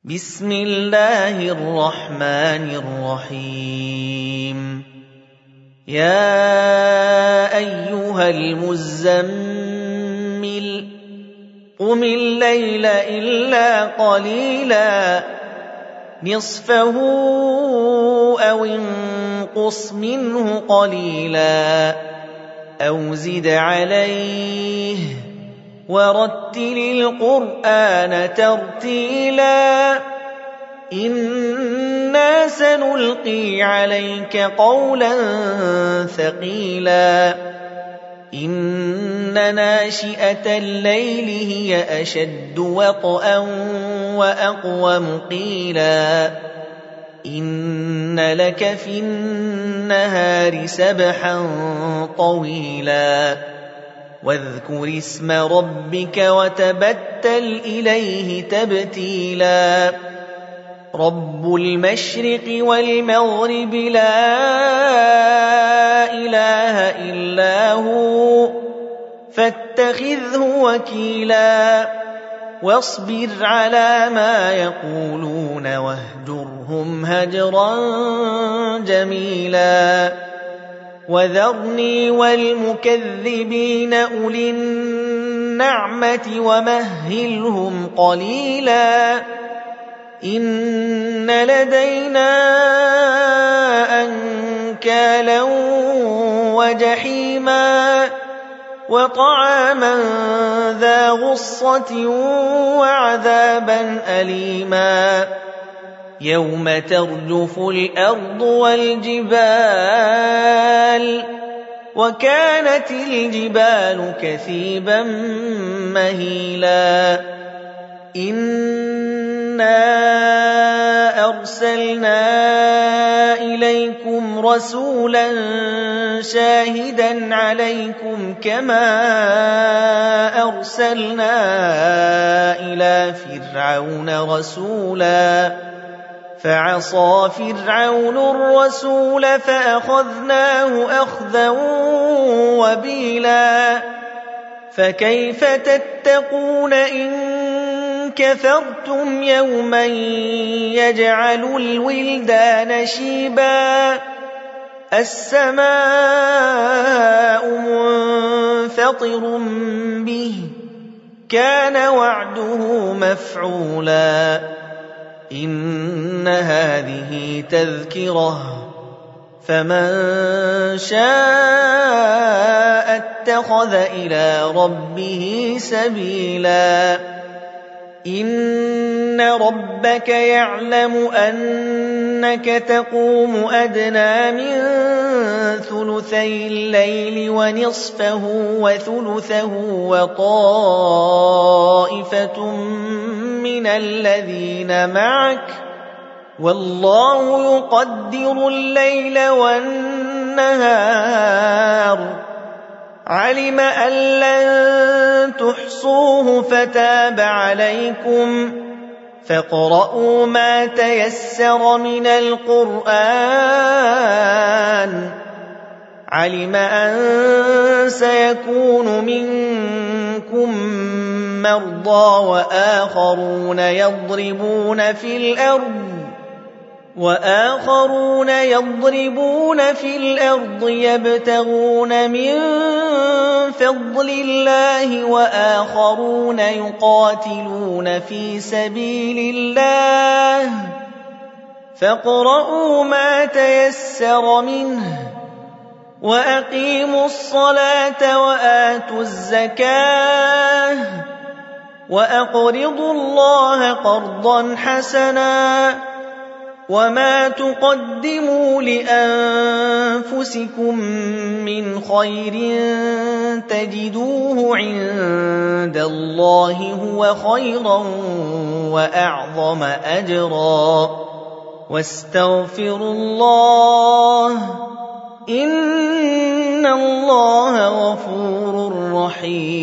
بسم الله الرحمن الرحيم يا أيها المزمل قم الليل إلا قليلا نصفه أو انقص منه قليلا أو زد عليه ورتل القرآن ترتيلا إنا سنلقي عليك قولا ثقيلا إن ناشئة الليل هي أشد وطئا وأقوم قيلا إن لك في النهار سبحا طويلا واذكر اسم ربك وتبتل إليه تبتيلا رب المشرق والمغرب لا إله إلا هو فاتخذه وكيلا واصبر على ما يقولون واهجرهم هجرا جميلا وذرني والمكذبين أولي النعمة ومهلهم قليلا إن لدينا أنكالا وجحيما وطعاما ذا غصة وعذابا أليما يوم ترجف الأرض والجبال وكانت الجبال كثيبا مهيلا إنا أرسلنا إليكم رسولا شاهدا عليكم كما أرسلنا إلى فرعون رسولا فعصى فرعون الرسول فأخذناه أخذا وبيلا فكيف تتقون إن كفرتم يوما يجعل الولدان شيبا السماء منفطر به كان وعده مفعولا إن هذه تذكرة فمن شاء اتخذ إلى ربه سبيلا إن ربك يعلم أنك تقوم أدنى من ثلثي الليل ونصفه وثلثه وطائفة من الذين معك والله يقدر الليل والنهار علم أن لن تحصوه فتاب عليكم فاقرؤوا ما تيسر من القرآن علم أن سيكون منكم مرضى وآخرون يضربون في الأرض يبتغون من فضل الله وآخرون يقاتلون في سبيل الله فاقرؤوا ما تيسر منه وأقيموا الصلاة وآتوا الزكاة وأقرضوا الله قرضا حسنا وما تقدموا لأنفسكم من خير تجدوه عند الله هو خيرا وأعظم أجرا واستغفروا الله إن الله غفور رحيم